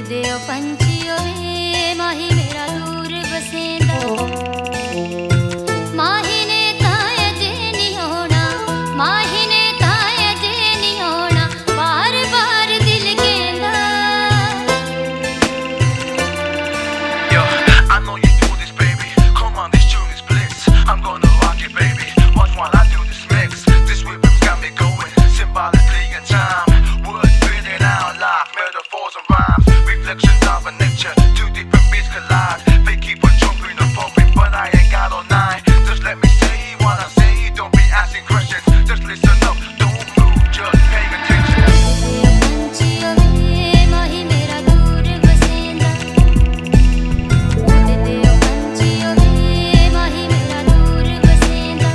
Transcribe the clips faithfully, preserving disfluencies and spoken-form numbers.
ਉੱਡਦੇ ਓ ਪੰਛੀਓ ਵੇ ਮਾਹੀ ਮੇਰਾ ਦੂਰ ਵਸੇਂਦਾ ਮਾਹੀ ਨੇ ਤਾਂ ਅਜੇ ਨਹੀਂ ਆਉਣਾ ਮਾਹੀ ਨੇ ਤਾਂ ਅਜੇ ਨਹੀਂ ਆਉਣਾ ਬਾਰ ਬਾਰ ਦਿਲ ਕਹਿੰਦਾ Yo, I know you do this baby come on this tune is bliss I'm gonna rock it baby watch while I do this mix this rhythm's got me going symbolically in time words spinning out like metaphors and rhymes reflections of a nature two different beats collide they keep on jumping and bumping but I ain't got all night just let me say what I say don't be asking questions just listen up don't move just pay attention ਪੰਛੀਓ ਵੇ ਮਾਹੀ ਮੇਰਾ ਦੂਰ ਵਸੇਂਦਾ ਉੱਡਦੇ ਓ ਪੰਛੀਓ ਵੇ ਮਾਹੀ ਮੇਰਾ ਦੂਰ ਵਸੇਂਦਾ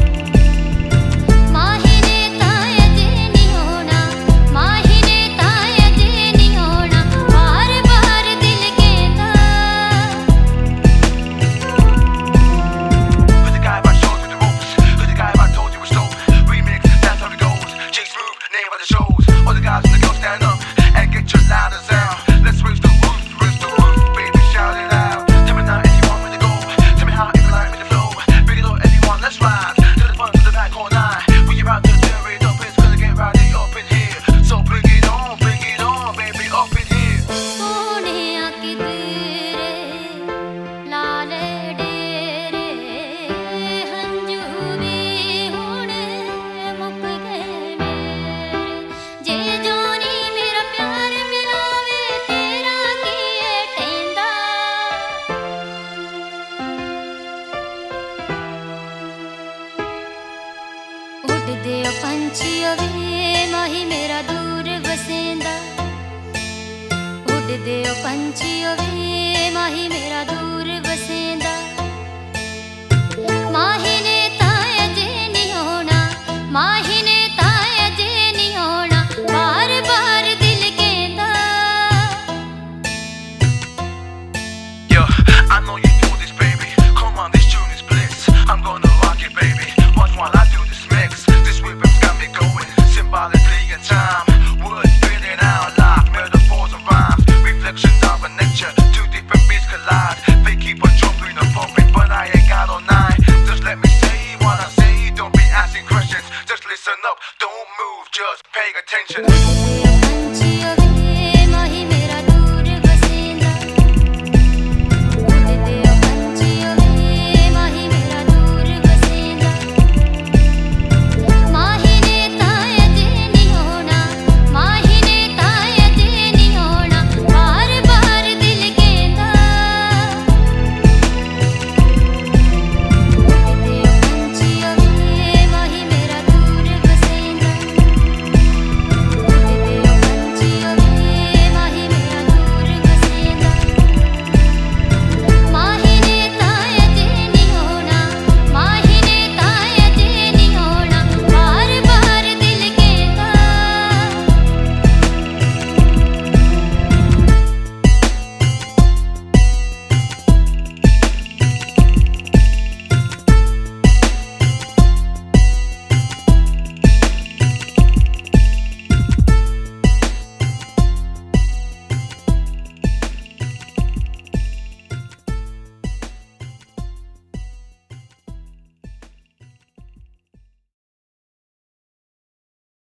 ਮਾਹੀ ਨੇ ਤਾਂ ਅਜੇ ਨਹੀਂ ਆਉਣਾ ਮਾਹੀ ਨੇ ਤਾਂ ਅਜੇ ਨਹੀਂ ਆਉਣਾ ਬਾਰ ਬਾਰ ਦਿਲ ਕਹਿੰਦਾ Who's the guy if I showed you the ropes? Who's the guy if I told you it's dope? Remix, that's how it goes. Chase move, name of the shows. All the guys and the girls stand up and get your louders out. Let's raise the roof, raise the roof, baby, shout it out. Tell me now if you want me to go. Tell me how if you like me to flow. Bring it on, anyone, let's ride. To the front, to the back, all night. When you're out there, tear it up, it's gonna get rowdy up in here. So bring it on, bring it on, baby, up in here. ਸੋਹਣਿਆ ਕਿਤੇ ਲਾਲੇ ਡੇਰੇ ਹੰਝੂ ਵੀ ਹੁਣ ਮੁੱਕ ਗਏ ਮੇਰੇ ਜੇ ਜੋਨੀ ਮੇਰਾ ਪਿਆਰ ਮਿਲਾਵੇ ਤੇਰਾ ਕੀ ਏ ਟੈਂਦਾ ਉੱਡਦੇ ਓ ਪੰਛੀਓ ਵੇ ਮਾਹੀ ਮੇਰਾ ਦੂਰ ਵਸੇਂਦਾ ਉੱਡਦੇ ਓ ਪੰਛੀਓ ਵੇ ਮਾਹੀ ਮੇਰਾ ਦੂਰ